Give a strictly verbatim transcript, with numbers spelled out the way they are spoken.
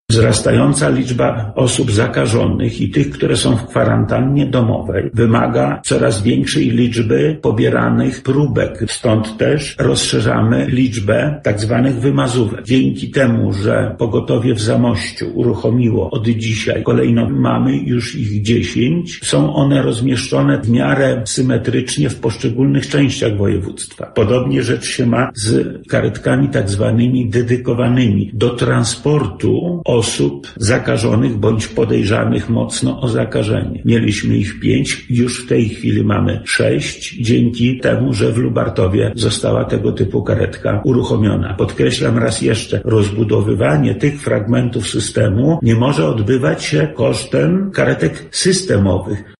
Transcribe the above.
Wzrastająca liczba osób zakażonych i tych, które są w kwarantannie domowej, wymaga coraz większej liczby pobieranych próbek. Stąd też rozszerzamy liczbę tak zwanych wymazówek. Dzięki temu, że pogotowie w Zamościu uruchomiło od dzisiaj, kolejno mamy już ich dziesięć, są one rozmieszczone w miarę symetrycznie w poszczególnych częściach województwa. Podobnie rzecz się ma z karetkami tak zwanymi dedykowanymi do transportu osób zakażonych bądź podejrzanych mocno o zakażenie. Mieliśmy ich pięć, już w tej chwili mamy sześć, dzięki temu, że w Lubartowie została tego typu karetka uruchomiona. Podkreślam raz jeszcze, rozbudowywanie tych fragmentów systemu nie może odbywać się kosztem karetek systemowych.